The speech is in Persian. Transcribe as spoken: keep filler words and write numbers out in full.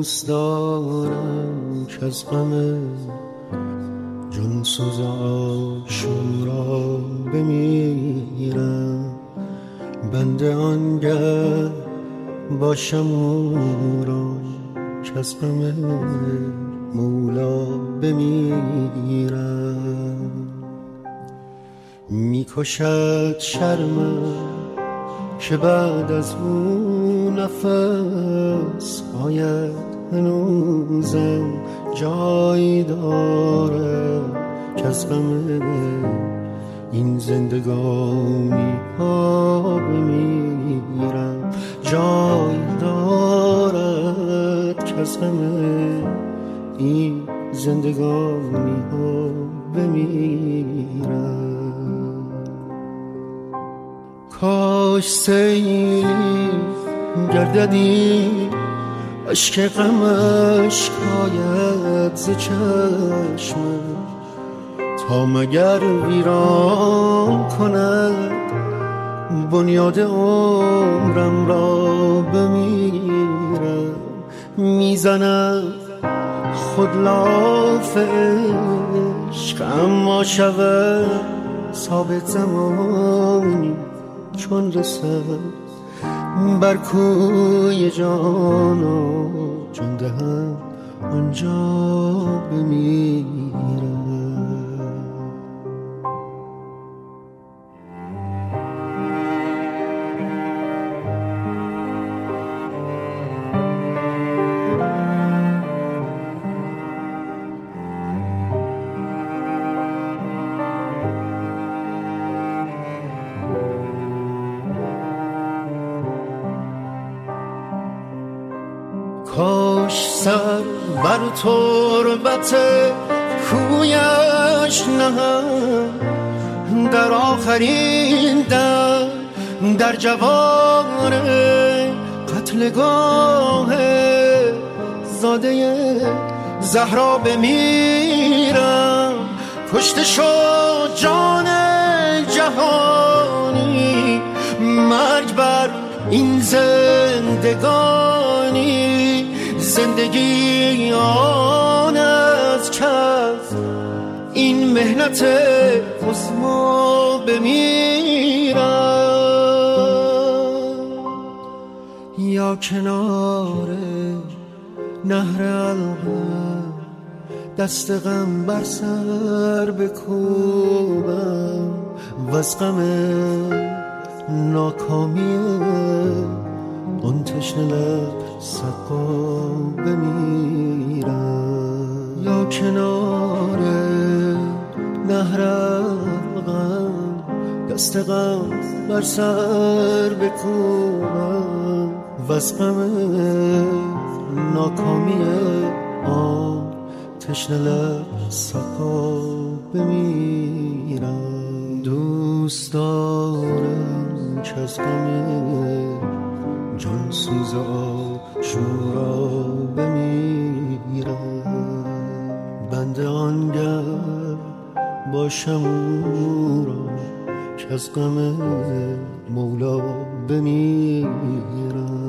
دوست دارم که از غم جان سوز عاشورا بمیرم، بنده آنگه باشم او را که از غم مولا بمیرم. میکشد شرمم که بعد از اون نفس آید هنوزم جای داره که از غم این زندگانی ها بمیرم، جای دارد که از غم این زندگانی ها بمیرم. کاش سیلی گرددی عشق غمش کاید ز چشمم، تا مگر ویران کند بنیاد عمرم را بمیرم. میزنم خود لاف عشق اما شود ثابت زمانی چون رسد بر کوی جان و جان دهم آنجا بمیرم. کاش سر بر تربت کویش نهم در آخرین در در جوار قتلگاه زاده زهرا بمیرم. کشته شد جان جهانی، مرگ بر این زندگانی، زندگی آن از کس این مهنت عظما بمیرم. یا کنار نهر القم دست غم بر سر بکوبم، وز غم ناکامی اون تشنه لب سقا بمیرم. یا کنار نهر غم دست غم بر سر بکوبم، وز غم ناکامی آن تشنه لب سقا بمیرم. دوست دارم که از غم جان سوز عاشورا بمیرم، بنده آنگه باشم او را که از غم مولا بمیرم.